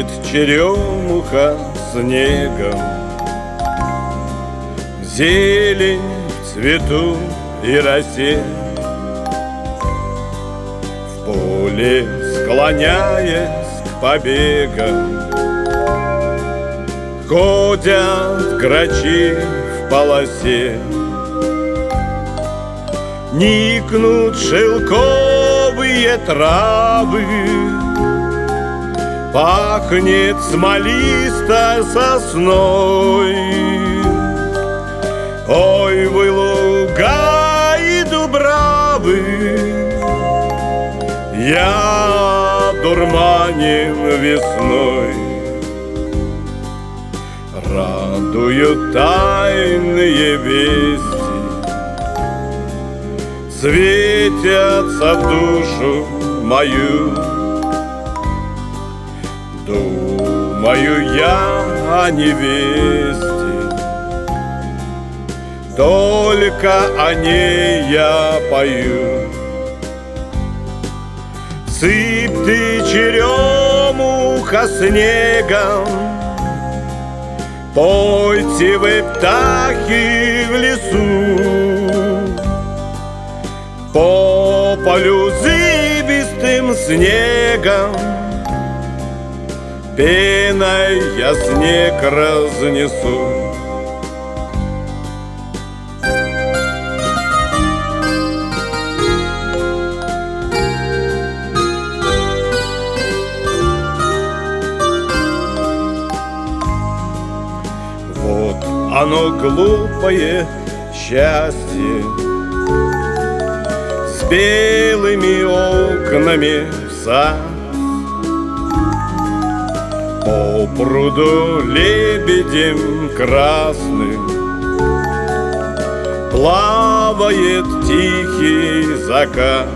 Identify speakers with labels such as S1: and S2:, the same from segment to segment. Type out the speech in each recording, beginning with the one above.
S1: Сыпет черемуха снегом, зелень в цвету и росе. В поле, склоняясь к побегам, ходят грачи в полосе. Никнут шелковые травы, пахнет смолистой сосной. Ой, вы луга и дубравы, я дурманен весной. Радуют тайные вести, светятся в душу мою. Думаю я о невесте, только о ней я пою. Сыпь ты, черемуха, снегом, пойте вы, птахи, в лесу. По полю зыбистым снегом пеной я снег разнесу. Вот оно, глупое счастье, с белыми окнами в сад. По пруду лебедем красным плавает тихий закат.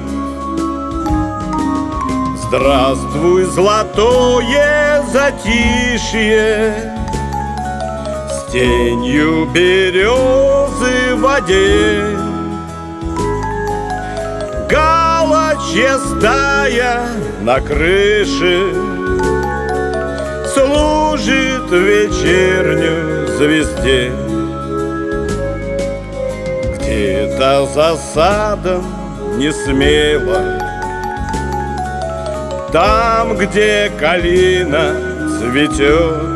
S1: Здравствуй, золотое затишье, с тенью березы в воде. Галочья стая на крыше служит вечернюю звезде. Где-то за садом не смело, там, где калина цветет,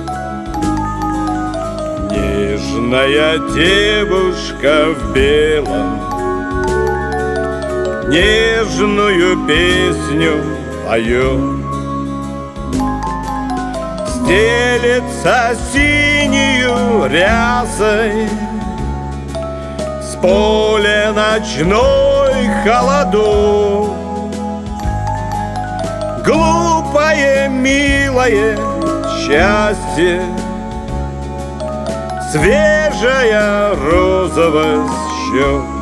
S1: нежная девушка в белом нежную песню поет. Стелется синею рясой с поля ночной холодок. Глупое, милое счастье, свежая розовость щек.